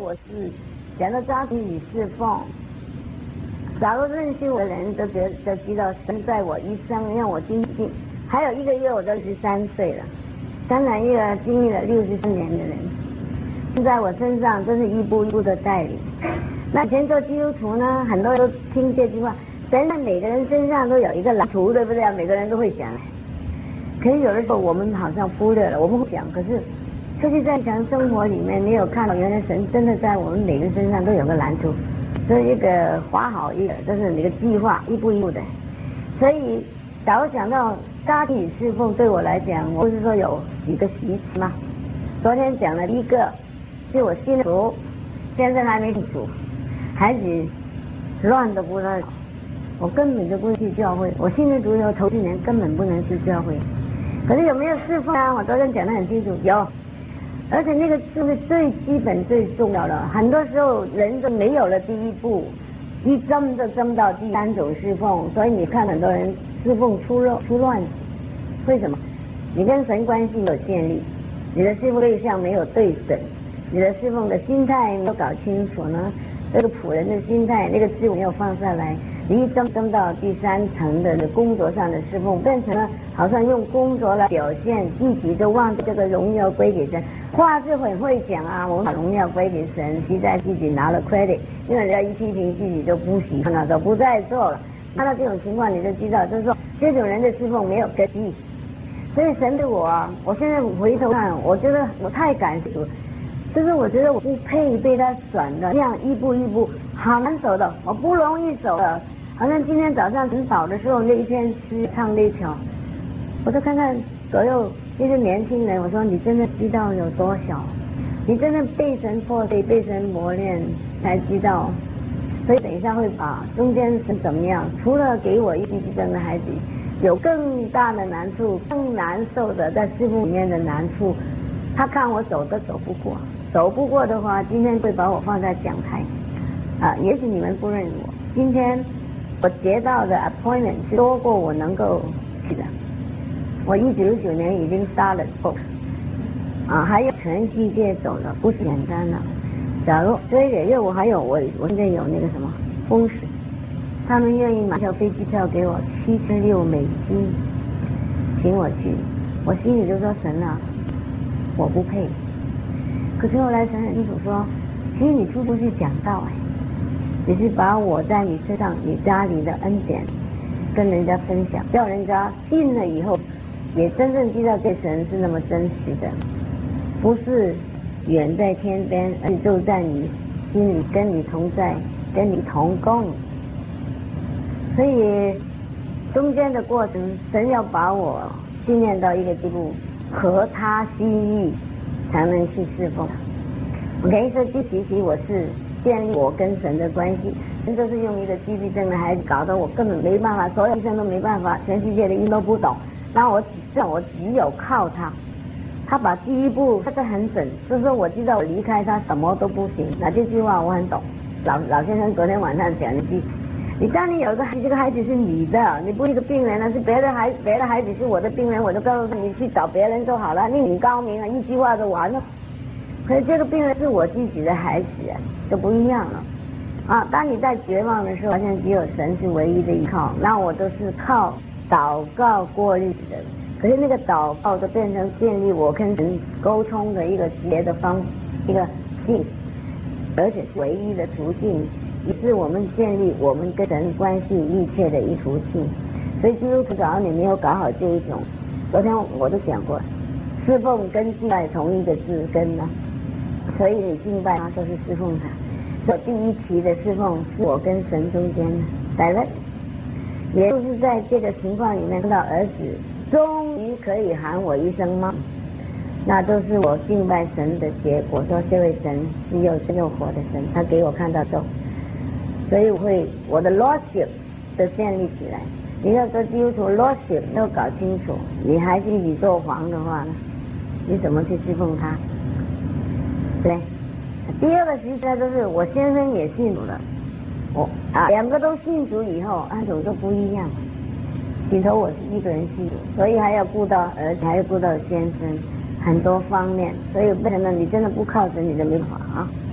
我是讲到家庭与侍奉，假如认识我的人都知道神在我一生让我经历，还有1个月我都13岁了，当然一个经历了63年的人，在我身上真是一步一步的带领。那以前做基督徒呢，很多人都听这句话，神在每个人身上都有一个蓝图，对不对？每个人都会讲。可是有的时候我们好像忽略了，我们会讲，可是实际在日常生活里面没有看到，原来神真的在我们每个人身上都有个蓝图，所以一个划好一个，就是你的计划，一步一步的。所以假如讲到家庭侍奉，对我来讲，我不是说有几个习词吗？昨天讲了一个，是我信主，先生还没信主，孩子乱的不知道，我根本就不去教会，我信主以后头4年根本不能去教会。可是有没有侍奉啊？我昨天讲得很清楚，有，而且那个是最基本最重要的。很多时候人都没有了第一步，一争就争到第3种侍奉，所以你看很多人侍奉出乱子，为什么？你跟神关系没有建立，你的侍奉对象没有对准，你的侍奉的心态没有搞清楚呢，这个仆人的心态，那个自我没有放下来，你一争到第3层的工作上的侍奉，变成了好像用工作来表现自己，就忘记这个荣耀归给神。话是很会讲啊，我们把荣耀归给神，实在自己拿了 credit， 因为人家一批评自己就不喜欢了，都不再做了。看到这种情况你就知道，就是说这种人的侍奉没有根基。所以神对我现在回头看，我觉得我太感谢主，就是我觉得我不配被他选的，这样一步一步好难走的，我不容易走的。好像今天早上很早的时候，那一天去唱那条，我就看看左右那些年轻人，我说你真的知道有多少？你真的被神破碎、被神磨练才知道。所以等一下会把中间是怎么样，除了给我一技之长的孩子有更大的难处、更难受的在侍奉里面的难处，他看我走都走不过，走不过的话，今天会把我放在讲台啊。也许你们不认我，今天我接到的 appointment 是多过我能够去的。我1969年已经 started book 啊，还有全世界走了，不是简单的。假如这个月我还有我现在有那个什么风水，他们愿意买条飞机票给我$76请我去，我心里就说神啊，我不配。可是后来神很清楚说，其实你出去讲道你是把我在你身上你家里的恩典跟人家分享，叫人家信了以后也真正知道这神是那么真实的，不是远在天边，而就在你心里，跟你同在，跟你同工。所以中间的过程，神要把我训练到一个地步，合他心意才能去侍奉。OK， 所以其实我是建立我跟神的关系，神就是用一个自闭症的孩子搞得我根本没办法，所有医生都没办法，全世界的医都不懂，那我只有靠他。他把第一步他得很准，就是说我知道我离开他什么都不行。那这句话我很懂，老先生昨天晚上讲一句，你当你有个孩子，这个孩子是你的，你不是个病人了，是别的孩子是我的病人，我就告诉你去找别人就好了，你很高明啊，一句话就完了。可是这个病人是我自己的孩子就不一样了啊！当你在绝望的时候，好像只有神是唯一的依靠，那我都是靠祷告过日子的。可是那个祷告就变成建立我跟神沟通的一个一个性，而且是唯一的途径，也是我们建立我们跟神关系密切的一途径。所以基督徒假如你没有搞好这一种，昨天我都讲过，侍奉跟敬拜同一个字根呢，所以你敬拜他就是侍奉他。所以第一期的侍奉是我跟神中间的，也就是在这个情况里面看到儿子终于可以喊我一声妈，那都是我敬拜神的结果。说这位神是又真又活的神，他给我看到咒，所以我的 lordship 都建立起来。你要说基督徒 lordship 没有搞清楚，你还是宇宙皇的话呢，你怎么去侍奉他？对。第二个实在就是我先生也信主了，两个都信主以后，按种就不一样。起头我是一个人信主，所以还要顾到儿子，还要顾到先生，很多方面，所以变成了你真的不靠神，你就没法啊。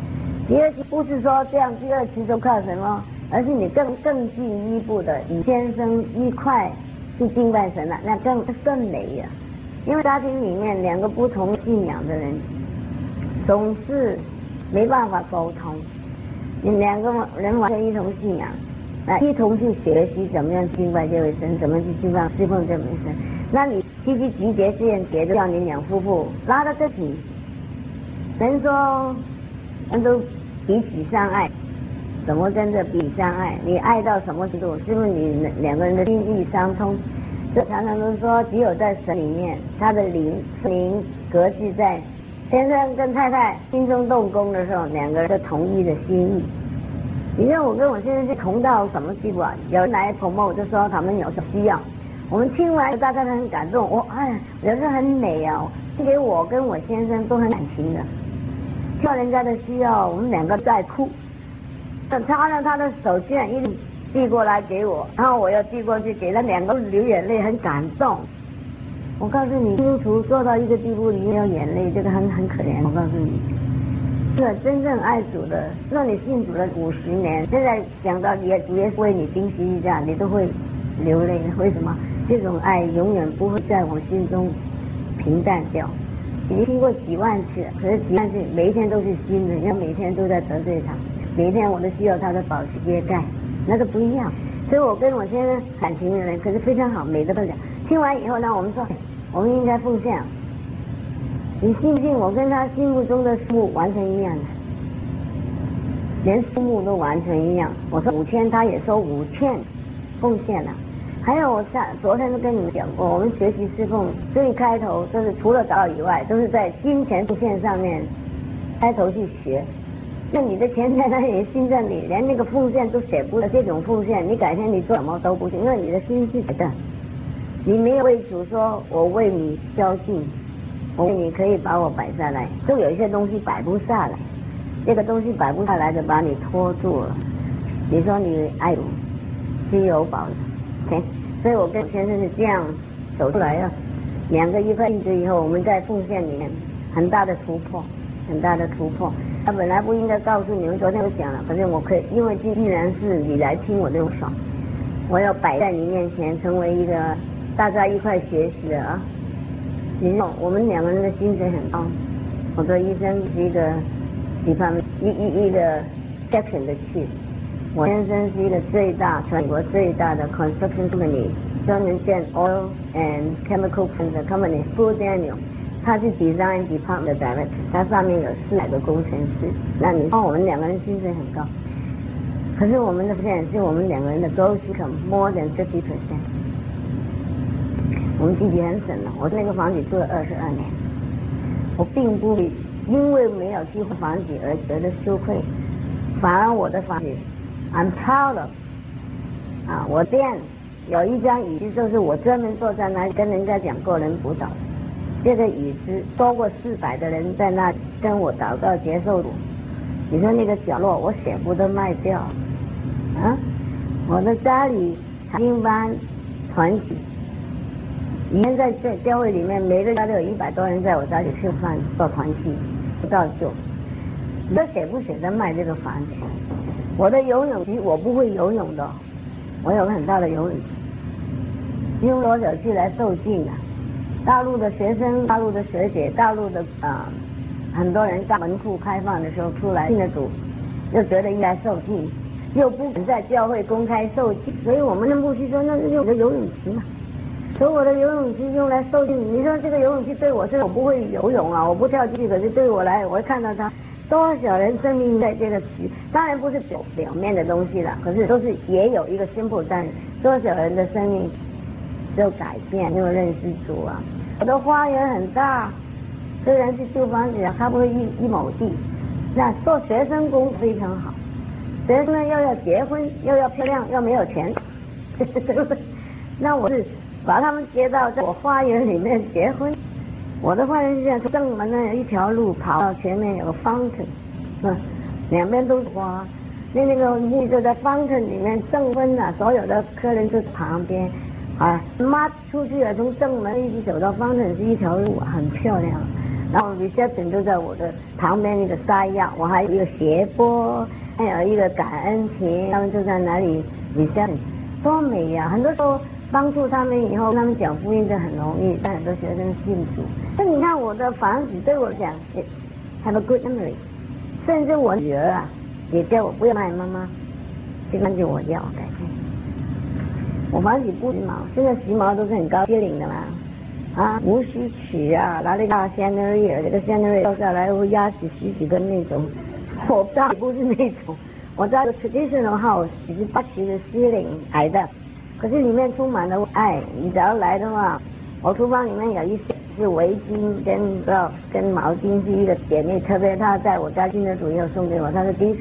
第二期不是说这样，第二期就靠什么，而是你更进一步的与先生一块去敬拜神了，那更美呀。因为家庭里面两个不同信仰的人，总是没办法沟通。你两个人完全一同信仰，一同去学习怎么样敬拜这位神，怎么去敬拜侍奉这位神。那你积节试验节，就叫你两夫妇拉到这起，人说人都彼此相爱，怎么跟着彼此相爱？你爱到什么程度？是不是你两个人的心意相通？这常常都说，只有在神里面，他的灵隔聚在先生跟太太心中动工的时候，两个人就同一的心意。你看我跟我先生是同到什么地步啊？有人来捧我就说他们有什么需要，我们听完大家都很感动。有时候很美啊，给我跟我先生都很感情的。叫人家的需要，我们两个在哭。他呢，他的手绢一递过来给我，然后我又递过去给他，两个流眼泪，很感动。我告诉你，基督徒做到一个地步，你没有眼泪，这个很可怜。我告诉你，这个真正爱主的，说你信主了50年，现在想到主耶稣为你钉十字架，你都会流泪。为什么？这种爱永远不会在我心中平淡掉。已经听过几万次，可是几万次每一天都是新的，因为每天都在得罪他，每一天我都需要他的保持遮盖，那个不一样。所以我跟我先生感情的人可是非常好，美得不了。听完以后呢，我们说我们应该奉献。你信不信我跟他心目中的数目完全一样的，连数目都完全一样。我说5000，他也说5000奉献了。还有我昨天都跟你们讲过，我们学习侍奉最开头都是除了祷告以外，都是在金钱奉献上面开头去学。那你的钱在那里，心在里，连那个奉献都写不了。这种奉献，你改天你做什么都不行，因为你的心是的，你没有为主说，我为你交尽，我为你可以把我摆下来。就有一些东西摆不下来，这个东西摆不下来的，把你拖住了。你说你爱主，必有保证。所以我跟先生是这样走出来了。两个一块一直以后，我们在奉献里面很大的突破，很大的突破。他本来不应该告诉你们，昨天我讲了，可是我可以，因为既然是你来听我这种爽，我要摆在你面前，成为一个大家一块学习的啊。你知道我们两个人的薪水很高，我做医生是一个地方一个 section 的去。我先生是一个全国最大的 construction company， 专门建 oil and chemical company Full Daniel， 他是 design department director， 他上面有400个工程师。那你看我们两个人薪水很高，可是我们的现在是我们两个人的 gross income more than 50%。我们自己很省了，我那个房子住了22年，我并不因为没有去换房子而觉得羞愧，反而我的房子I'm proud of。我店有一张椅子，就是我专门坐在那里跟人家讲个人辅导。这个椅子多过400的人在那跟我祷告接受主。你说那个角落，我舍不得卖掉。我的家里查经班团体，以前在教会里面，每个家都有100多人在我家里吃饭做团体，不照旧。你说舍不舍得卖这个房子？我的游泳池我不会游泳的，我有个很大的游泳池，用多久去来受尽了。大陆的学生、大陆的学姐、大陆的很多人在门户开放的时候出来信了主，又觉得应该受尽，又不敢在教会公开受尽，所以我们的牧师说，那是用我的游泳池嘛。所以我的游泳池用来受尽。你说这个游泳池对我是，我不会游泳啊，我不跳进去，可是对我来，我会看到它多少人生命在这个池，当然不是表面的东西了，可是都是也有一个simple，但多少人的生命就改变，因为认识主啊。我的花园很大，虽然是旧房子，差不多1亩地，那做学生工非常好。学生呢又要结婚，又要漂亮，又没有钱，那我是把他们接到在我花园里面结婚。我的花园是这样，正门呢有一条路跑到前面有个 fountain， 两边都是花，那个木就在 fountain 里面证婚啊，所有的客人就旁边妈出去了，从正门一直走到 fountain 是一条路，很漂亮。 然后 reception 就在我的旁边那个沙药，我还有一个斜坡，还有一个感恩亭，他们就在那里 reception， 多美呀！很多时候帮助他们以后，他们讲福音就很容易，但很多学生信主。那你看我的房子对我讲 have a good memory， 甚至我女儿啊也叫我不要卖妈妈，这个就我要改变。我房子不时髦，现在时髦都是很高阶领的嘛。啊，无须取啊，拿那个 chandelier， 这个 chandelier 掉下来会压死十几根那种，我不知道不是那种，我知道 traditional house 只是80的 ceiling 矮的，可是里面充满了爱。你只要来的话，我厨房里面有一些是围巾跟 glove 跟毛巾，是一个姐妹，特别她在我家进的主又送给我，她说 This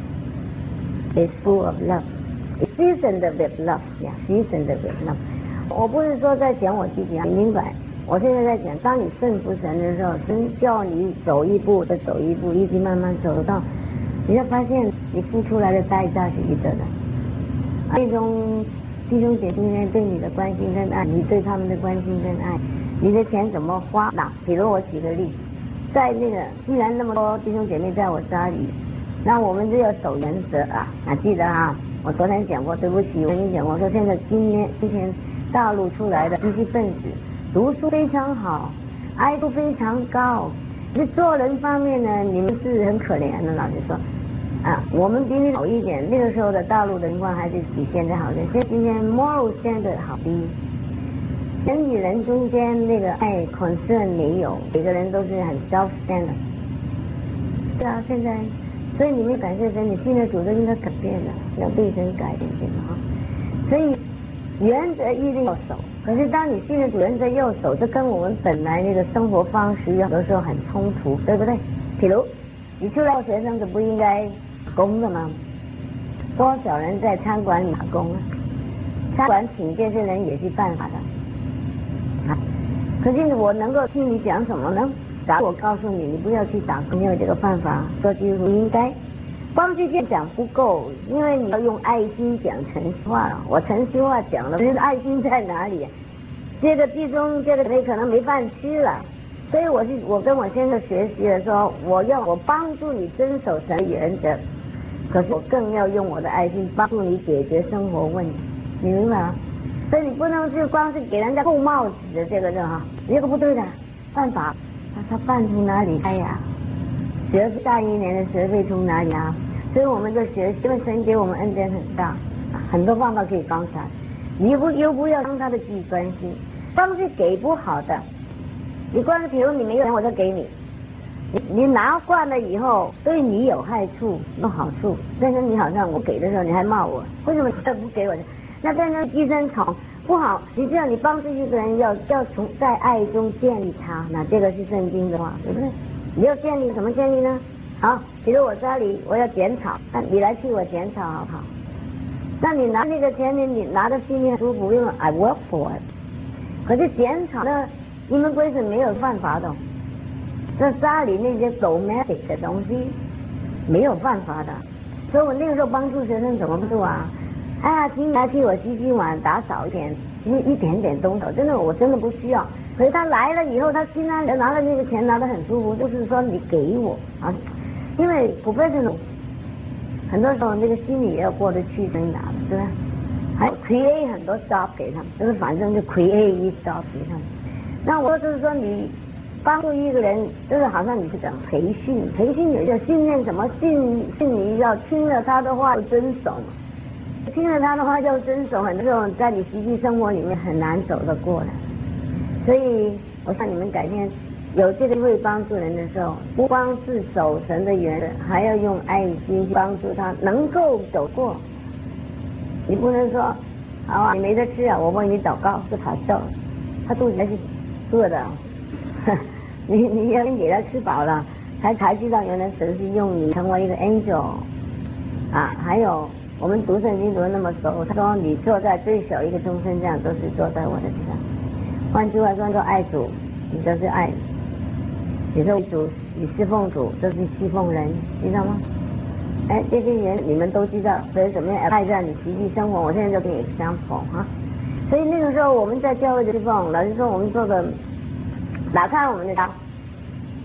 is full of love， seasoned with love， yeah， seasoned with love。我不是说在讲我自己啊，你明白？我现在在讲，当你顺服神的时候，神叫你走一步再走一步，一直慢慢走到，你会发现你付出来的代价是值得的。那种弟兄姐妹对你的关心跟爱，你对他们的关心跟爱，你的钱怎么花？那比如我举个例子，在那个既然那么多弟兄姐妹在我家里，那我们就要守原则啊！记得啊，我昨天讲过，对不起，我跟你讲过，说现在今天。大陆出来的知识分子读书非常好，爱度非常高，是做人方面呢，你们是很可怜的。老实说啊，我们比你好一点。那个时候的大陆的情况还是比现在好一点。现在今天 moral standard 好低，人与人中间那个爱 concern 没有，每个人都是很 self standard。对啊，现在所以你们感谢神，你信的主都应该改变了，要被神改变哈。所以。原则一定要守，可是当你信任主原则要守，这跟我们本来那个生活方式有的时候很冲突，对不对？比如你出来学生就不应该打工的吗？多少人在餐馆里打工啊？餐馆请这些人也是办法的啊。可是我能够听你讲什么呢？假如我告诉你，你不要去打工，没有这个办法，说几乎应该。光是这样讲不够，因为你要用爱心讲诚实话。我诚实话讲了，可是爱心在哪里？这个弟兄这个人可能没饭吃了，所以我跟我先生学习的说，我帮助你遵守神的原则，可是我更要用我的爱心帮助你解决生活问题，你明白吗？所以你不能是光是给人家扣帽子的这个人哈，这个不对的，犯法，他办从哪里开呀？学费下一年的学费从哪里啊？所以我们就学，因为神给我们恩典很大，很多方法可以帮他。你又不要帮他的自己关心，光是给不好的。你光是比如你没有钱，我就给你，你拿惯了以后，对你有害处有好处，变成你好像我给的时候你还骂我，为什么你不给我？那变成寄生虫不好。你这样你帮助一个人要从在爱中建立他，那这个是圣经的话，对不对？你要建立什么建立呢？好，比如我家里我要剪草，那你来替我剪草好不好？那你拿那个钱，你拿的心里很舒服，因为 I work for it。可是剪草呢，你们规是没有办法的，这家里那些 domestic 的东西没有办法的。所以我那个时候帮助学生怎么做啊？哎呀，请你来替我洗碗，打扫一点，一点点东西，真的我真的不需要。可是他来了以后，他心安拿了那个钱，拿得很舒服，就是说你给我啊。因为professional很多时候那个心里也要过得去，真拿的，对吧？还 create 很多 job 给他们，就是反正就 create 一 job 给他们。那我就是说，你帮助一个人，就是好像你是讲培训有一个训练，什么训你要听了他的话就遵守，听了他的话就遵守，很多时候在你实际生活里面很难走得过来。所以我向你们改天有这个会帮助人的时候，不光是守神的原则，还要用爱心帮助他能够走过。你不能说好啊，你没得吃啊，我为你祷告，就跑掉了，他肚子还是饿的。你要给他吃饱了，才知道原来神是用你成为一个 angel 啊。还有我们读圣经读得那么熟，他说你坐在最小一个钟声这样，都是坐在我的地上。换句话说，爱主，你就是爱。你说主，你侍奉主，就是侍奉人，知道吗？哎，这些人你们都知道，所以怎么样apply在你实际生活？我现在就给你example哈。所以那个时候我们在教会的侍奉，老实说我们做的，打开我们的家，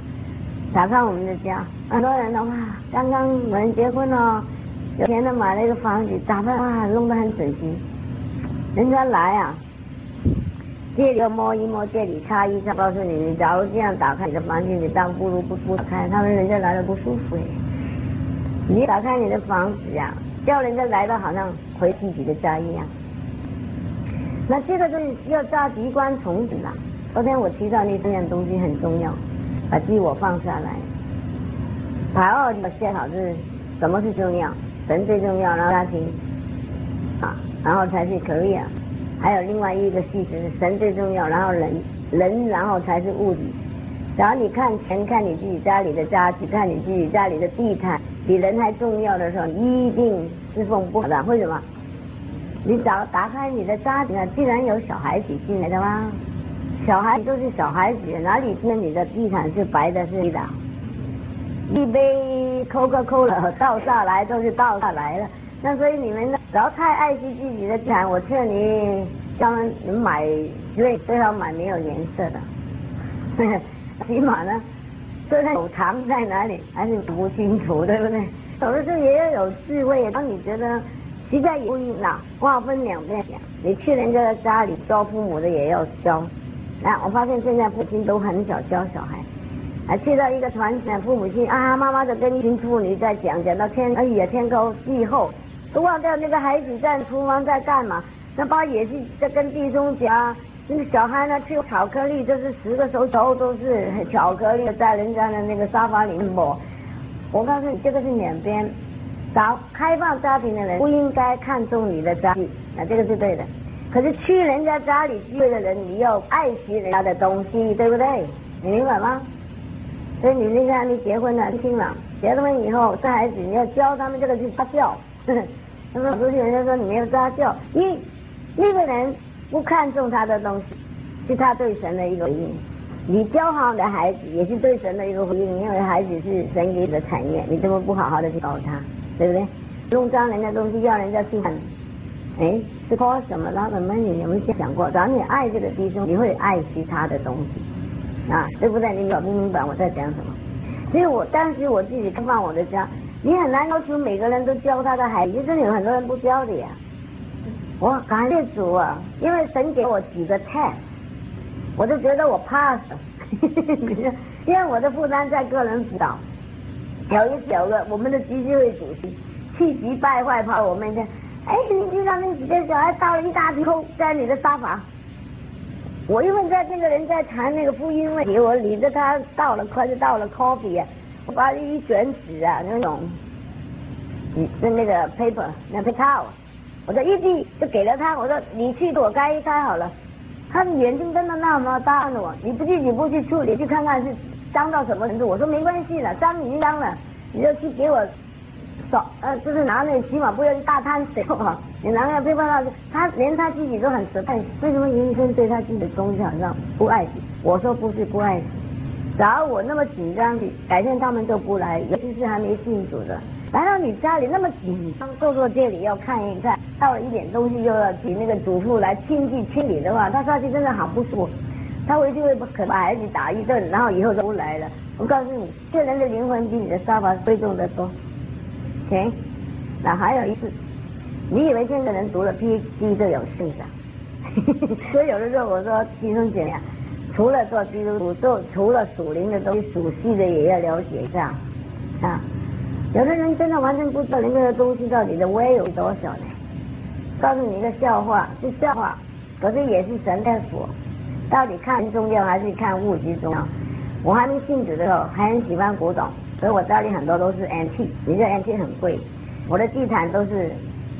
打开我们的家，很多人的话，刚刚有人结婚了，有钱的买了一个房子，打扮哇弄得很整齐，人家来啊，这里摸一摸，这里擦一擦，告诉你，你假如这样打开你的房间，你当不如不打开，他们人家来了不舒服耶。你打开你的房子呀，叫人家来的好像回自己的家一样。那这个就是要扎机关从子啦。昨天我提到那三样东西很重要，把自我放下来。把写好是什么是重要，神最重要，然后家庭啊，然后才是 career， 还有另外一个系是神最重要，然后人然后才是物理。然后你看钱，看你自己家里的家具，看你自己家里的地毯，比人还重要的时候，一定侍奉不好的。为什么？你打开你的家庭啊，既然有小孩子进来的吗？小孩都是小孩子，哪里知道你的地毯是白的是黑的？一杯Coca-Cola倒下来都是倒下来了。那所以你们呢，只要太爱惜自己的地毯，我劝你专门买，最好买没有颜色的。起码呢，虽然有藏在哪里还是不清楚，对不对？有的时候也要有智慧。当你觉得实在不应了，话分两边讲，你去人家的家里教父母的也要教。我发现现在父亲都很少教小孩，去到一个团体，父母亲啊，妈妈的跟一群妇女在讲到天高地厚，都忘掉那个孩子在厨房在干嘛。那爸也是在跟弟兄讲。那个小孩呢，吃巧克力，就是10个手指头都是巧克力，在人家的那个沙发里抹。我告诉你，这个是两边。开放家庭的人不应该看重你的家具，这个是对的。可是去人家家里聚会的人，你要爱惜人家的东西，对不对？你明白吗？所以你现在你结婚了，听了，结了婚以后带孩子，你要教他们这个是家教。那么出去人家说你没有家教，那个人不看重他的东西，是他对神的一个回应。你教好你的孩子，也是对神的一个回应，因为孩子是神给你的产业，你怎么不好好的去教他，对不对？弄脏人家东西要人家去看，是靠什么呢？你有没有想过，只要你爱这个弟兄，你会爱惜他的东西啊，对不对？你搞不明白我在讲什么？所以当时我自己开放我的家，你很难要求每个人都教他的孩子，真的有很多人不教的呀。我感谢主啊，因为神给我几个 test， 我就觉得我 pass 了。因为我的负担在个人辅导，有个我们的基金会主席气急败坏跑我面前，你知道那几个小孩倒了一大瓶扣在你的沙发。我因为在这个人在谈那个福音问题，我领着他快就倒了 coffee 啊，我把一卷纸啊那种那个 paper 那个 towel， 我就一滴就给了他，我说你去给我盖一盖好了。他的眼睛瞪得那么大了，你自己不去处理，去看看是脏到什么程度。我说没关系了，脏已经脏了，你就去给我就是拿那起码不要一大滩水哈，你拿那个配方他连他自己都很surprise，为什么医生对他自己的东西好像不爱惜？我说不是不爱惜，假如我那么紧张，改天他们就不来，尤其是还没信主的。来到你家里那么紧张，坐这里要看一看，到了一点东西又要请那个主妇来亲自清理的话，他下去真的好不舒服，他回去会把孩子打一顿，然后以后都不来了。我告诉你，这人的灵魂比你的沙发贵重得多。OK， 那还有一次，你以为现在人读了 PhD 就有信仰？所以有的时候我说弟兄姐妹，除了做基督徒，除了属灵的东西，属细的也要了解一下啊。有的人真的完全不知道人家的东西到底的weight有多少呢？告诉你一个笑话，是笑话，可是也是神在说，到底看人重要还是看物质重要？我还没信主的时候，还很喜欢古董，所以我家里很多都是 antique， 你这 antique 很贵。我的地毯都是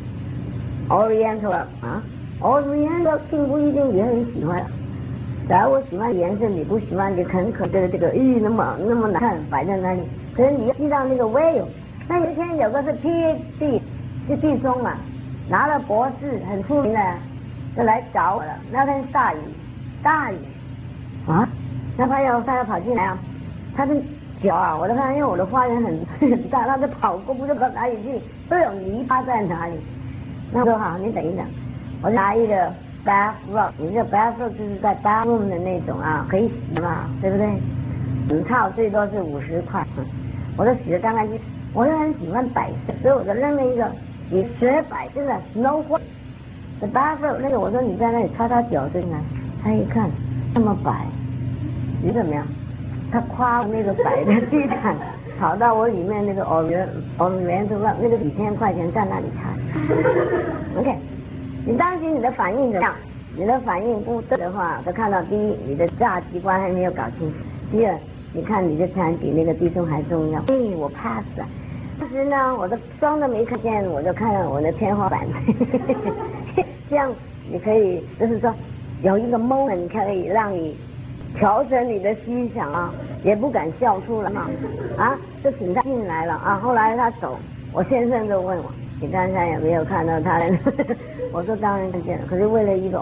Oriental 啊 ，Oriental 并不一定也很喜欢。假如我喜欢颜色，你不喜欢，你很可觉得这个那么难看摆在那里。可是你要知道那个 value。那有一天有个是 PhD 是弟兄嘛，拿了博士很出名的，就来找我了。那天大雨啊，那他要跑进来啊，他的脚啊，我都看，因为我的花园很大，他就跑过不知道哪里去，都有泥巴在哪里。那我说好，你等一等，我拿一个 bath rug， 你这 bath rug 就是在 bathroom 的那种啊，可以洗嘛，对不对？ 纸钞最多是50块，我都洗得干干净。我又很喜欢摆设，所以我就扔了一个你学摆设的 no what the bathroom 那个，我说你在那里擦脚对吗？他一看那么白，你怎么样？他夸那个摆的地毯，跑到我里面那个Oriental 那个几千块钱在那里擦。OK， 你当心你的反应怎么样？你的反应不对的话，就看到第一，你的价值观还没有搞清楚；第二，你看你的餐比那个弟兄还重要。我 pass 了。当时呢，我的双都没看见，我就看到我的天花板。这样你可以，就是说有一个 moment 可以让你调整你的思想啊，也不敢笑出来嘛，就请他进来了啊。后来他走，我先生就问我，你刚才有没有看到他的？我说当然看见了，可是为了一个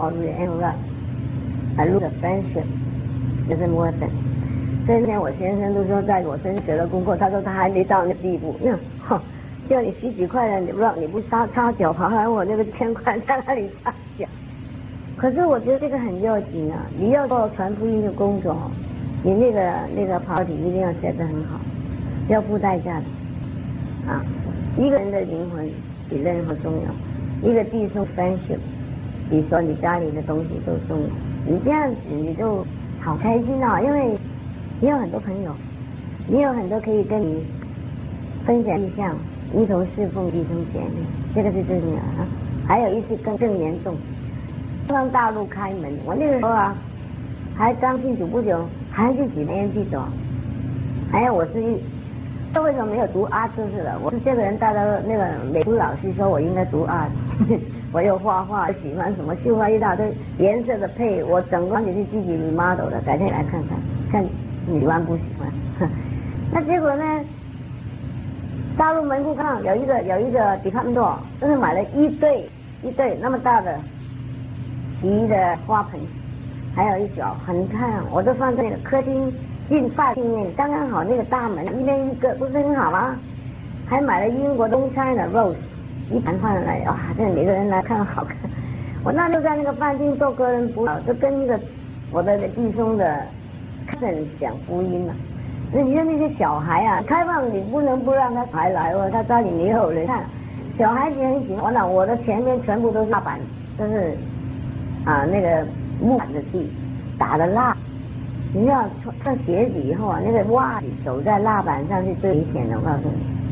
I lose a friendship， 就是more than。这天我先生都说在我身上学了功课，他说他还没到那地步，叫你洗几块的，你不让你不擦脚，跑来我那个1000块在那里擦脚。可是我觉得这个很要紧啊！你要做传福音的工作，你那个跑题一定要写得很好，要付代价的啊！一个人的灵魂比任何重要，一个弟兄 friendship 比说你家里的东西都重要。你这样子你就好开心啊！因为你有很多朋友，你有很多可以跟你分享意向，一同侍奉弟兄姐妹，这个是最重要啊！还有一次更严重。让大陆开门，我那个时候啊，还刚进主不久，还是几年去走。我是为什么没有读art就是了？我是这个人，大家那个美术老师说我应该读art，我又画画，喜欢什么绣花一大堆颜色的配，我整个你是自己 model 的，改天来看看你喜欢不喜欢。那结果呢？大陆门户上有一个 department store， 就是买了一对那么大的洗的花盆，还有一脚很看，我都放在那个客厅进饭厅面，刚刚好那个大门一边一个，不是很好吗？还买了英国东餐的 rose 一盘放来，哇，这每个人来看好看。我那就在那个饭厅做个人辅导，就跟一个我的弟兄的cousin讲福音了。你看那些小孩啊，开放你不能不让他还来哦，他家里没有人看，小孩子很喜欢。我的前面全部都是蜡板，就是那个木板的地打的蜡，你要穿鞋子以后啊，那个袜子走在蜡板上是最危险的，我告诉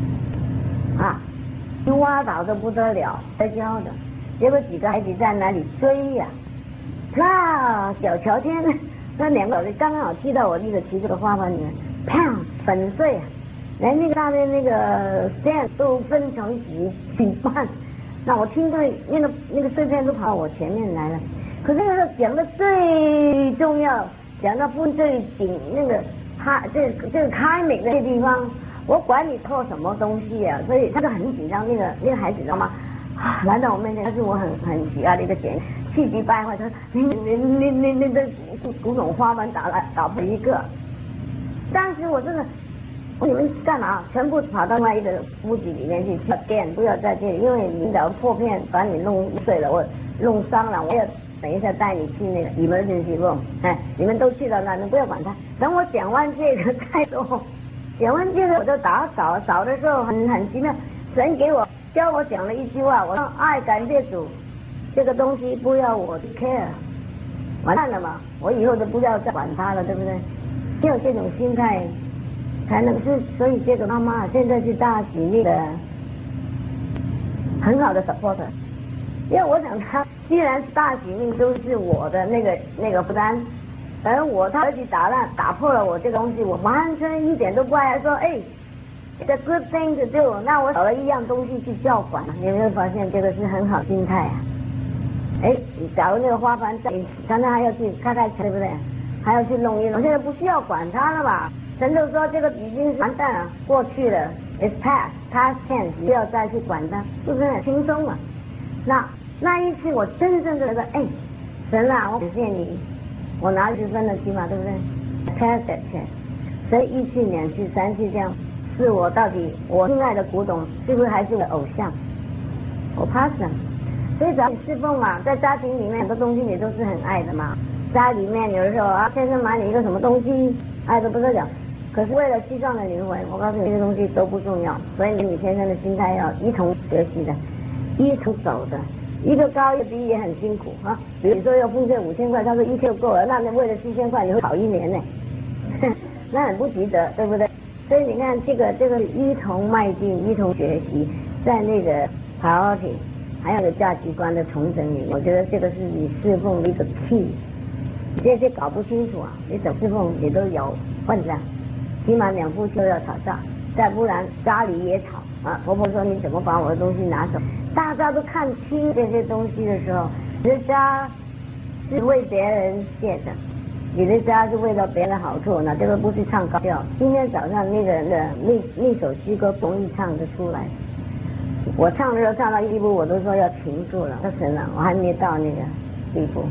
你挖倒的不得了，在教的，结果几个孩子在那里追呀，小乔天那2个刚刚好踢到我那个骑这个花盆里面，砰，粉碎，连那个大的那个线都分成几半。那我听对那个碎片都跑到我前面来了。可是那个讲的最重要，讲到不最紧那个这个开美的地方，我管你偷什么东西啊，所以他就很紧张。那个孩子知道吗？来到我面前，他是我很喜爱的一个姐妹，气急败坏，他说你的古董花盆打不一个。当时我真的，你们干嘛？全部跑到另外一个屋子里面去电，不要在这里，因为你的破片把你弄碎了，我弄伤了，我要等一下带你去那个emergency room，你们都去到那，你不要管他。等我讲完这个再说，讲完这个我就打扫的时候很奇妙，神教我讲了一句话，我说爱感谢主，这个东西不要我 care， 完蛋了嘛，我以后就不要再管他了，对不对？只有这种心态才能是，所以这个妈妈现在是大喜力的很好的 supporter， 因为我想他既然是大喜力都是我的那个负担，而他儿子打破了我这个东西，我完全一点都不爱，说it's a good thing to do， 那我少了一样东西去叫管，你有没有发现这个是很好心态啊？你假如那个花盆常常还要去开开对不对？还要去弄一弄，现在不需要管它了吧？神就说这个已经完蛋了，过去了 ，it's past tense， 不要再去管它，是不是很轻松啊？那一次我真正的觉得，神啊，我感谢你，我拿10分了起码，对不对 ？pass that test， 所以1次2次3次这样，是我到底我心爱的古董是不是还是我的偶像？我 pass 了，所以只要你侍奉嘛，在家庭里面很多东西你都是很爱的嘛。家里面有的时候先生买你一个什么东西，爱得不得了， 可是为了西藏的灵魂，我告诉你，这些东西都不重要。所以你天生的心态要一同学习的，一同走的。一个高一个低也很辛苦啊。比如说要奉献5000块，他说1天就够了，那你为了7000块你会跑1年呢，那很不值得，对不对？所以你看这个一同迈进，一同学习，在那个 priority 还有个价值观的重整里，我觉得这个是你侍奉的一个 key。这些搞不清楚啊，你怎么侍奉你都有混战，起码2夫妻都要吵架，再不然家里也吵啊。婆婆说你怎么把我的东西拿走？大家都看清这些东西的时候，你的家是为别人建的，你的家是为了别人的好处呢。这个不是唱高调。今天早上那个人的那首诗歌不容易唱得出来，我唱的时候唱到一步我都说要停住了，说神了，我还没到那个地步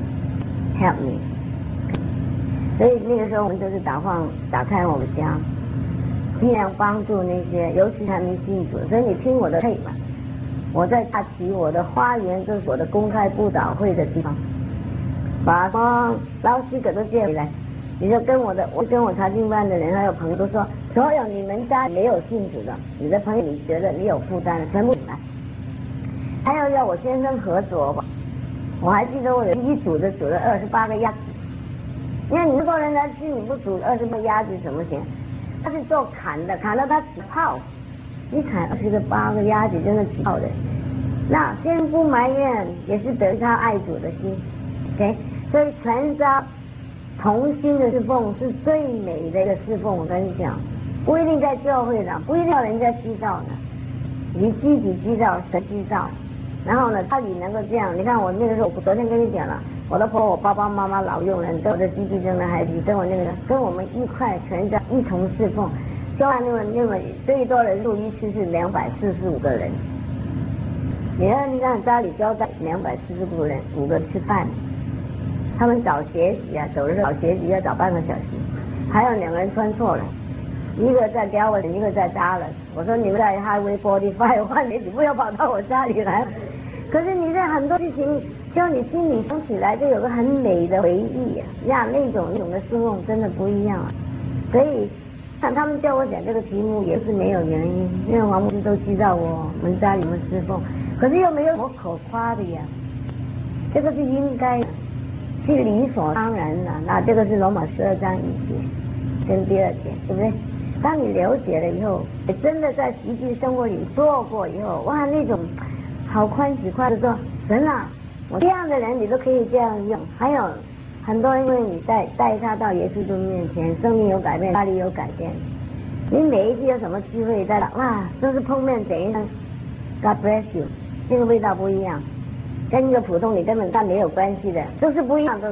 ，help me。所以那个时候我们就是打开我们家，尽量帮助那些尤其还没信主。所以你听我的配嘛。我在大旗我的花园，就是我的公开布道会的地方，把老师给都借回来。你说跟我查经班的人还有朋友都说，所有你们家没有信主的，你的朋友你觉得你有负担的，全部来。还要我先生合作吧。我还记得我有一煮了28个鸭子，因为你一个人来吃，你不煮20个鸭子怎么行？他是做砍的，砍了他起泡。你砍28个鸭子真的起泡的，那先不埋怨，也是得他爱主的心 ，OK， 所以全家同心的侍奉是最美的一个侍奉。我跟你讲，不一定在教会上，不一定要人家知道的，你自己知道，神知道。然后呢，家里能够这样，你看我那个时候，我昨天跟你讲了，我的婆婆、我爸爸妈妈、老佣人，跟我的弟弟生的孩子，跟我那个，跟我们一块全家一同侍奉。教案那么最多人数一次是245个人，你让家里交代245个人5个吃饭，他们找鞋子啊，走的时候找鞋子要找半个小时，还有2个人穿错了，一个在Galveston，一个在Dallas。我说你们在 Highway 45换鞋子，不要跑到我家里来。可是你在很多事情，叫你心里想起来，就有个很美的回忆呀，那种的侍奉真的不一样啊。所以他们叫我讲这个题目也是没有原因，因为王牧师都知道我们家里面侍奉，可是又没有什么可夸的呀，这个是应该是理所当然的。那这个是罗马12章1节跟第2节，对不对？当你了解了以后，真的在实际生活里做过以后，哇，那种好欢喜快乐，说神啊，我这样的人你都可以这样用。还有很多因为你带他到耶稣基督面前，生命有改变，家里有改变。你每一次有什么机会带他，哇，都是碰面怎样 God bless you， 这个味道不一样，跟一个普通你根本他没有关系的，都是不一样。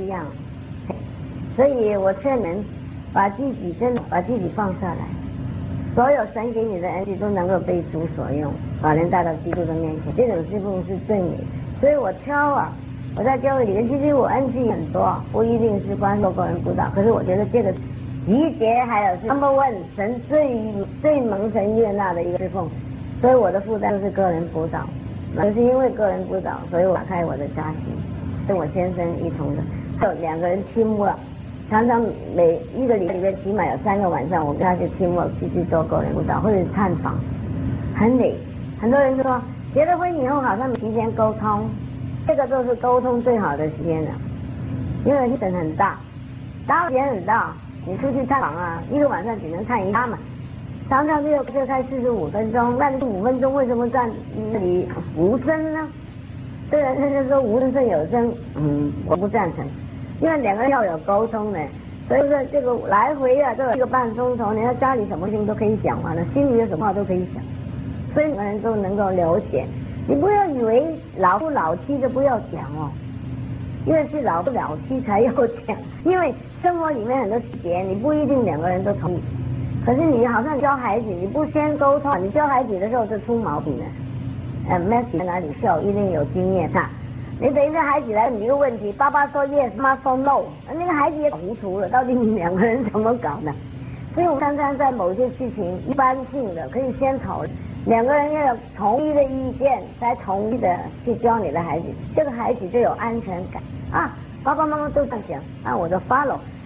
所以我劝人把自己放下来，所有神给你的恩赐都能够被主所用，把人带到基督的面前，这种侍奉是最美。所以我挑啊，我在教会里面，其实我恩赐很多，不一定是关注个人辅导，可是我觉得这个集结还有是 number one， 神最蒙神悦纳的一个侍奉。所以我的负担就是个人辅导，就是因为个人辅导，所以我打开我的家庭，跟我先生一同的，还有2个人teamwork，常常每一个礼拜里面起码有3个晚上，我跟他去teamwork去做个人辅导或者探访，很美。很多人说结了婚以后好像没时间沟通，这个就是沟通最好的时间了，因为神很大，时间很大，你出去探访啊，一个晚上只能看一趟嘛，常常就开45分钟，那你5分钟为什么在那里无声呢？虽然人家说无声有声，我不赞成，因为2个人要有沟通的，所以说这个来回啊，这1个半钟头，你看家里什么事情都可以讲完了，心里有什么话都可以讲，所以2个人都能够了解。你不要以为老夫老妻就不要讲哦，因为是老夫老妻才要讲，因为生活里面很多细节你不一定2个人都同意。可是你好像教孩子，你不先沟通，你教孩子的时候就出毛病了。Messi 在哪里笑，一定有经验哈。你等一下孩子来问你一个问题，爸爸说 yes， 妈说 no， 那个孩子也糊涂了，到底你2个人怎么搞呢？所以我们常常在某些事情一般性的可以先讨论，2个人要有同一的意见，才同意的去教你的孩子，这个孩子就有安全感啊。爸爸妈妈都这样讲，我就 follow。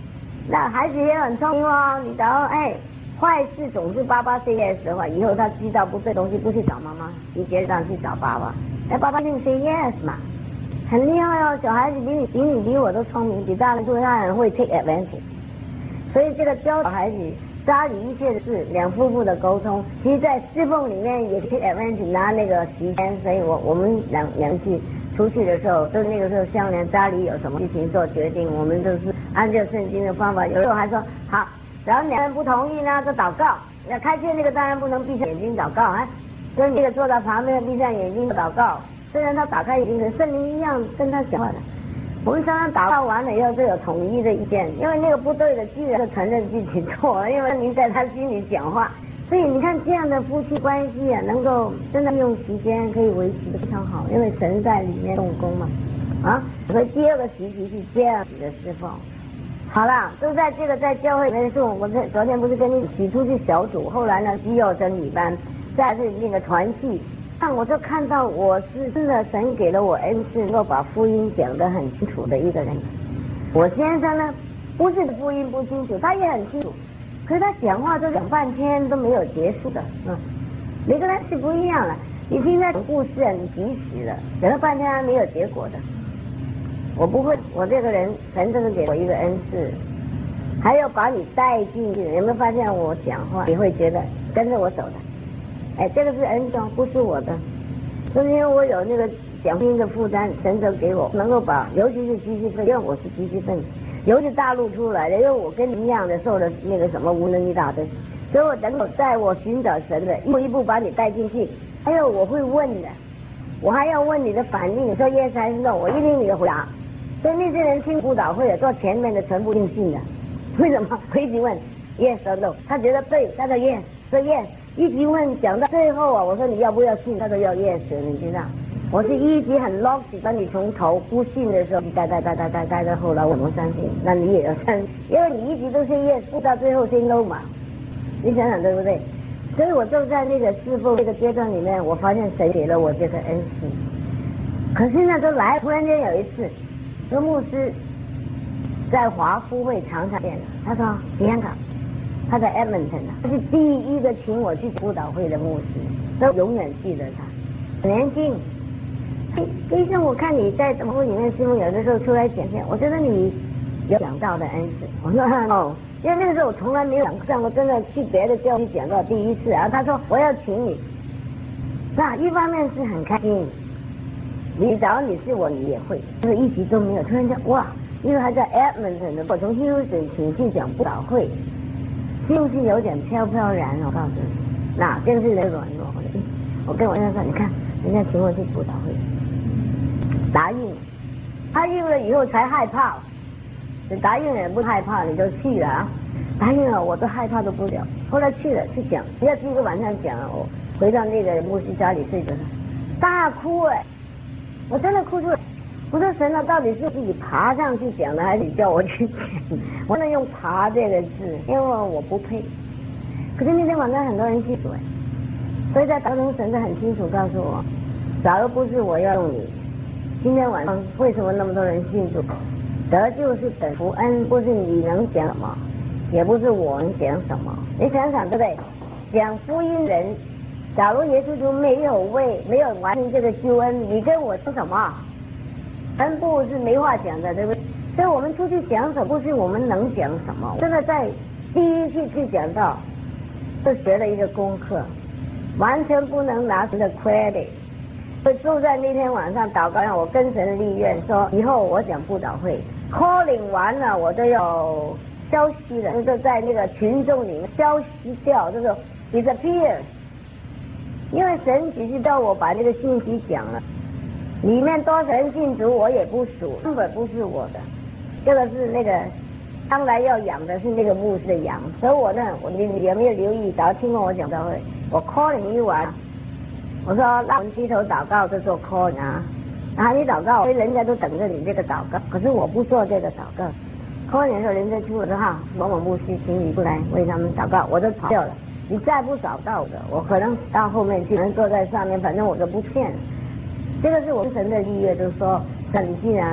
那孩子也很聪明哦，你然后坏事总是爸爸 say yes 的话，以后他知道不对东西不去找妈妈，直接上去找爸爸。爸爸就 say yes 嘛，很厉害哦。小孩子比你比我都聪明，比大人多，他很会 take advantage。所以这个教小孩子家里一切的事，两夫妇的沟通，其实在侍奉里面也 take advantage 拿那个时间。所以我们两去出去的时候，都那个时候商量家里有什么事情做决定，我们都是按照圣经的方法。有时候还说好。然后两人不同意呢，就祷告。那开车那个当然不能闭上眼睛祷告跟那个坐在旁边闭上眼睛祷告。虽然他打开眼睛，跟圣灵一样跟他讲话的。我们常常祷告完了以后就有统一的意见，因为那个不对的，既然就承认自己错了，因为您在他心里讲话。所以你看这样的夫妻关系能够真的用时间可以维持得非常好，因为神在里面动工嘛。所以第二个时期是这样子的侍奉。好了，都在这个在教会里面是我昨天不是跟你一起出去小组，后来呢肌肉真理班，再是那个团契，但我就看到我是真的神给了我恩赐，能够把福音讲得很清楚的一个人。我先生呢不是福音不清楚，他也很清楚，可是他讲话都讲半天都没有结束的。每个人是不一样的，你听他讲故事你急死了，讲了半天还没有结果的。我不会，我这个人神真的给我一个恩赐，还要把你带进去。有没有发现我讲话你会觉得跟着我走的？这个是恩宠，不是我的。就是因为我有那个讲福音的负担，神就给我能够把，尤其是积极分子，因为我是积极分子，尤其大陆出来的，因为我跟你一样的受了那个什么无能一大堆，所以我能够在我寻找神的一步一步把你带进去。还有我会问的，我还要问你的反应，说 yes 还是 no， 我一听你的回答。所以那些人听辅导会的，坐前面的全部定性的。为什么？我一直问 yes or no， 他觉得对，他说 yes， 说 yes， 一直问讲到最后我说你要不要信，他说要 yes， 你知道？我是一直很 logic， 当你从头不信的时候，你带到后来我们相信，那你也要相信，因为你一直都是 yes， 不到最后是 no 嘛，你想想对不对？所以我就在那个侍奉这个阶段里面，我发现神给了我这个恩赐。可是呢，就来突然间有一次。这牧师在华夫会常常见的，他说香港，他在 Edmonton， 他是第一个请我去辅导会的牧师，都永远记得他。年轻，医生，我看你在祷会里面，师傅有的时候出来讲讲，我觉得你有讲道的恩赐。我说哦，因为那个时候我从来没有讲过，真的去别的教会讲到第一次啊。他说我要请你，那一方面是很开心。你找你是我，你也会，就是一直都没有。突然间，哇，因为还在 Edmonton 的，我从 Houston 请去讲布道会，就是有点飘飘然。我告诉你，那真是人软弱。我跟我先生说，你看，人家请我去布道会，答应，答应了以后才害怕。你答应了也不害怕，你就去了啊。答应了，我都害怕都不了。后来去了去讲，第二个晚上讲了，我回到那个牧师家里睡着，大哭我真的哭出来。我说神啊，到底是自己爬上去讲的，还是你叫我去讲？我不能用爬这个字，因为我不配。可是那天晚上很多人信主所以在当中神就很清楚告诉我，假如不是我要用你，今天晚上为什么那么多人信主？得救是等福恩，不是你能讲什么，也不是我能讲什么。你想想对不对？讲福音人，假如耶稣就没有完成这个救恩，你跟我说什么？全部是没话讲的，对不对？所以我们出去讲什么，不是我们能讲什么。真的在第一次去讲到，就学了一个功课，完全不能拿神的 credit。所以就在那天晚上祷告，让我跟神立愿说，以后我讲布道会 calling 完了，我都要消息了，就在那个群众里面消失掉，就是 disappear。因为神只是叫我把这个信息讲了，里面多少人信主我也不数，根本不是我的，这个是那个将来要养的是那个牧师的羊。所以我呢，你有没有留意？早听过我讲道会，我 calling 一完，我说让我们低头祷告就做 calling 啊，然后你祷告，所以人家都等着你这个祷告，可是我不做这个祷告。calling 的时候，人家出了说哈，某某牧师请你出来为他们祷告，我就跑掉了。你再不找到的，我可能到后面去，可能坐在上面，反正我就不骗。这个是我们神的立约，就是说，那你既然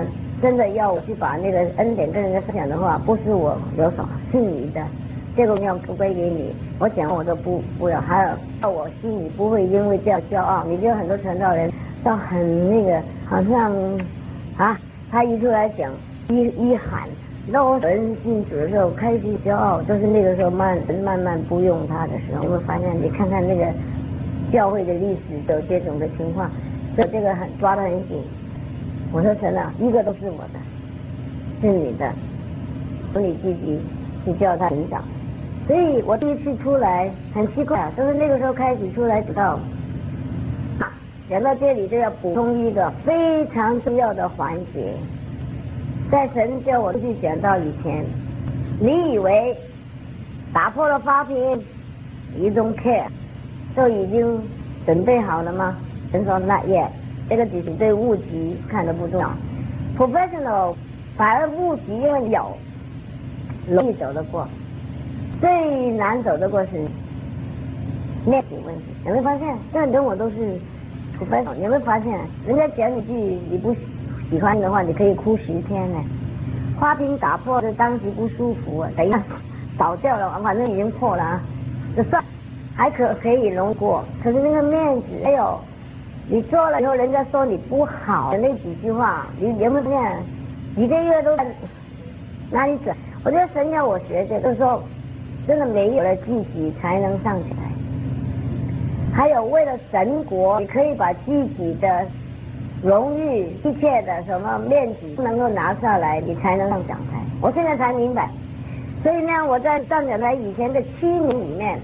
真的要我去把那个恩典跟人家分享的话，不是我有手，是你的，这个要归给你。我讲我都不要，还有我心里不会因为这样骄傲。你就很多传道人到很那个，好像他一出来讲一喊，那我人信主的时候开始骄傲，就是那个时候慢慢不用他的时候，你会发现，你看看那个教会的历史的这种的情况，所以这个抓得很紧。我说神啊，一个都是我的，是你的，所以积极去叫他成长。所以我第一次出来很奇怪，就是那个时候开始出来知道，讲到这里就要补充一个非常重要的环节。在神叫我去讲到以前，你以为打破了花瓶 you don't care 就已经准备好了吗？神说 not yet， 这个只是对物级看得不重要， professional 反而物级因为有容易走得过，最难走得过是面子问题。你会发现这很多我都是 professional， 你会发现人家讲一句你不喜欢的话，你可以哭10天呢。花瓶打破的当时不舒服，等一下倒掉了，反正已经破了啊，就算还可以容过。可是那个面子，还有你做了以后，人家说你不好的那几句话，你有没有发现？几个月都在哪里转？我觉得神要我学这个，就是说真的没有了自己才能上起来。还有为了神国，你可以把自己的荣誉一切的什么面子不能够拿下来，你才能上讲台。我现在才明白，所以呢，我在上讲台以前的7年里面，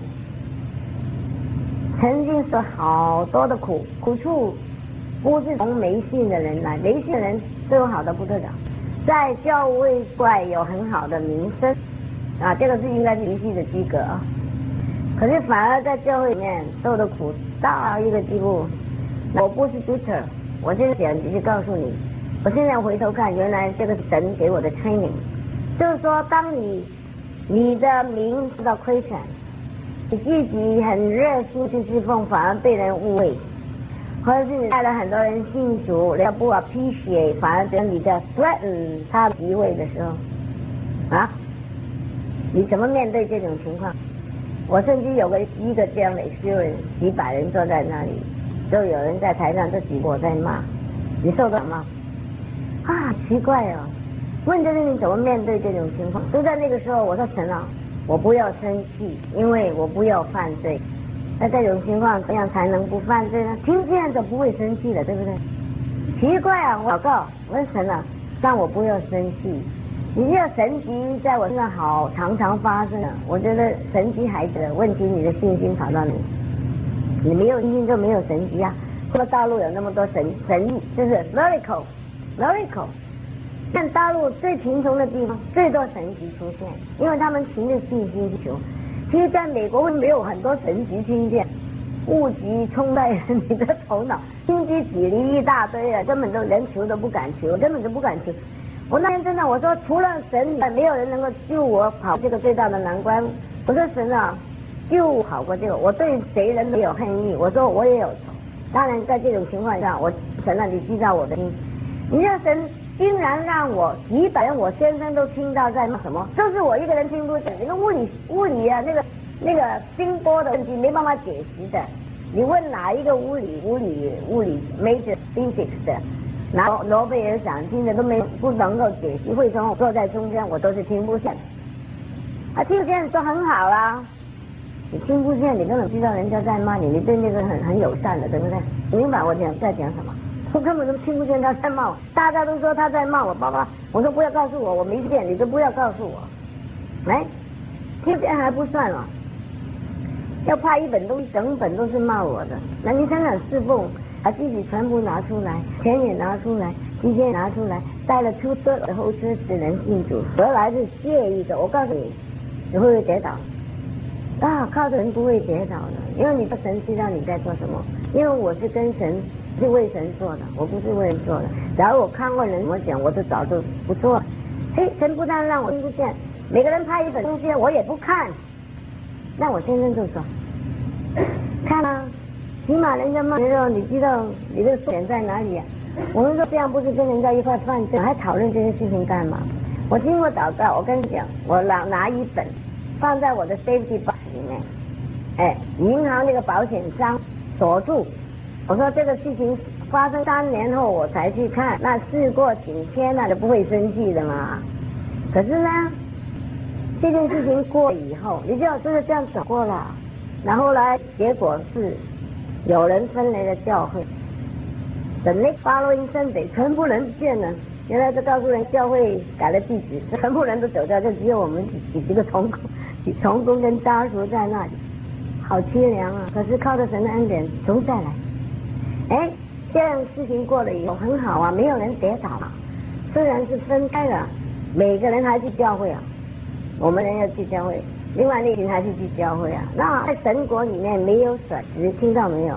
曾经是好多的苦处，不是从没信的人来，没信的人都有好的不得了，在教会外有很好的名声啊，这个是应该是灵系的资格啊。可是反而在教会里面受的苦到一个地步，我不是 bitter， 我现在讲只是告诉你，我现在回头看，原来这个神给我的 training， 就是说当你的名受到亏损，你自己很热心去侍奉，反而被人误会，或者是你带了很多人信主，人家不 appreciate， 反而觉得你在 threaten 他机会的时候啊，你怎么面对这种情况？我甚至有一个这样的 experience， 几百人坐在那里，就有人在台上就举我在骂，你受得了吗？啊，奇怪哦，问就是你怎么面对这种情况？就在那个时候，我说神啊，我不要生气，因为我不要犯罪。那这种情况怎样才能不犯罪呢？听见就不会生气了，对不对？奇怪啊，我祷告，我说神啊，让我不要生气。你这个神迹在我身上好常常发生，我觉得神迹孩子的问题，你的信心跑到你没有信心就没有神迹啊。或大陆有那么多神迹，就是 miracle， 像大陆最贫穷的地方最多神迹出现，因为他们凭着信心去求。其实在美国没有很多神迹出现，物质冲在你的头脑，经济体力一大堆啊，根本都连求都不敢求，根本就不敢求。我那天真的我说，除了神，没有人能够救我跑这个最大的难关。我说神啊，救我跑过这个，我对谁人没有恨意，我说我也有仇。当然在这种情况下，我神啊，你知道我的心。你让神竟然让我几百人，我先生都听到在骂什么，就是我一个人听不懂。那个物理啊，那个声波的问题没办法解释的。你问哪一个物理 major physics 的？拿诺贝尔奖金的都不能够解释，为什么我坐在中间我都是听不见？听不见就很好啦，你听不见，你根本知道人家在骂你，你对那个很友善的，对不对？你明白我在讲什么？我根本都听不见他在骂我，大家都说他在骂我，爸爸，我说不要告诉我，我没见，你都不要告诉我。来，听见还不算了，要拍一本东西，整本都是骂我的。那你想想侍奉。把自己全部拿出来，钱也拿出来，时间也拿出来，带了出车的后车只能进主，何来是借一个？我告诉你，你会不会跌倒？啊，靠着人不会跌倒的，因为你的神知道你在做什么。因为我是跟神是为神做的，我不是为人做的。然后我看过人怎么讲，我就早就不做了。神不但让我听不见，每个人拍一本东西我也不看。那我先生就说，看啊。起码人家骂的时候，你知道你的点在哪里啊？ 我们说这样不是跟人家一块犯罪，还讨论这些事情干嘛？我经过祷告，我跟你讲，我拿一本放在我的 safety box 里面，银行那个保险箱锁住。我说这个事情发生3年后我才去看，那事过境迁了，就不会生气的嘛。可是呢，这件事情过以后，你就真的这样走过了，然后来结果是有人分雷了教会。The next following Sunday， 全部人不见了。原来就告诉人教会改了地址，全部人都走掉，就只有我们几个同工跟家属在那里，好凄凉啊！可是靠着神的恩典重再来。这样事情过了以后很好啊，没有人跌倒啊。虽然是分开了，每个人还去教会啊，我们人要去教会，另外那群还是去教会啊。那在神国里面没有损失，听到没有？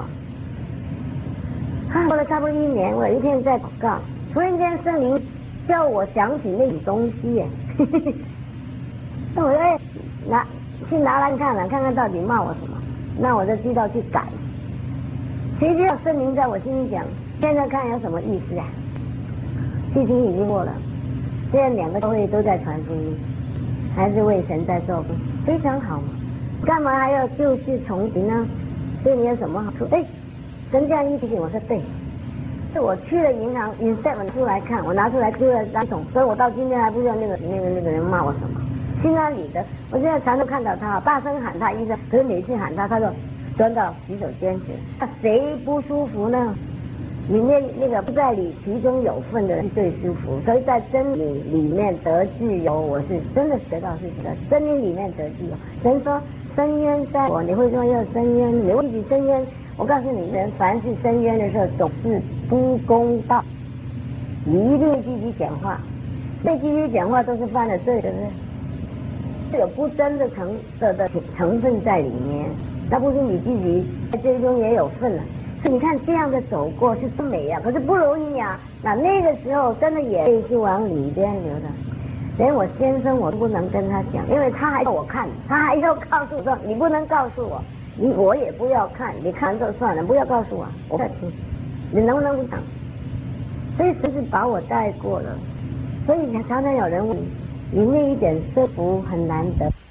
过了差不多1年，我有一天在祷告，突然间圣灵叫我想起那种东西耶，那我拿来看了，看看到底骂我什么，那我就知道去改。谁知道圣灵在我心里讲，现在看有什么意思啊？事情已经过了，这样2个教会都在传福音，还是为神在做工，非常好嘛。干嘛还要旧事重提呢？对你有什么好处？神这样一提醒我说对，是我去了银行 instead 出来看，我拿出来丢了3桶，所以我到今天还不知道那个人骂我什么，心安理得。我现在常常看到他，大声喊他一声，可是每次喊他，他就钻到洗手间去。那谁不舒服呢？里面那个不在你其中有份的人最舒服，所以在真理里面得自由，我是真的学到是这个真理里面得自由。神说深渊在我，你会说要深渊，你会去深渊。我告诉你们，凡是深渊的时候总是不公道，你一定积极讲话，被积极讲话都是犯了罪，对不对？是有不真的成分在里面，那不是你自己在最终也有份了。所以你看这样的走过是多美啊，可是不容易啊。那个时候真的也是往里边流的，连我先生我都不能跟他讲，因为他还要我看，他还要告诉我说你不能告诉我，我也不要看，你看就算了，不要告诉我，我不要听，你能不能不讲？所以神是把我带过了，所以常常有人问你那一点说服很难得。